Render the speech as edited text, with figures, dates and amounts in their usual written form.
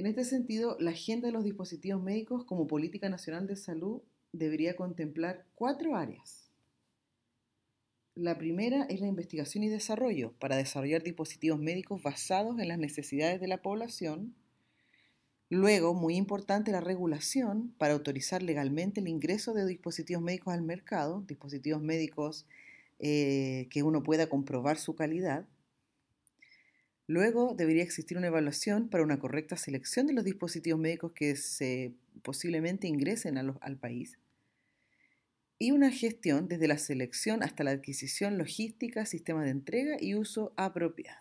En este sentido, la agenda de los dispositivos médicos como política nacional de salud debería contemplar cuatro áreas. La primera es la investigación y desarrollo para desarrollar dispositivos médicos basados en las necesidades de la población. Luego, muy importante, la regulación para autorizar legalmente el ingreso de dispositivos médicos al mercado, dispositivos médicos que uno pueda comprobar su calidad. Luego, debería existir una evaluación para una correcta selección de los dispositivos médicos que se posiblemente ingresen al país. Y una gestión desde la selección hasta la adquisición, logística, sistema de entrega y uso apropiado.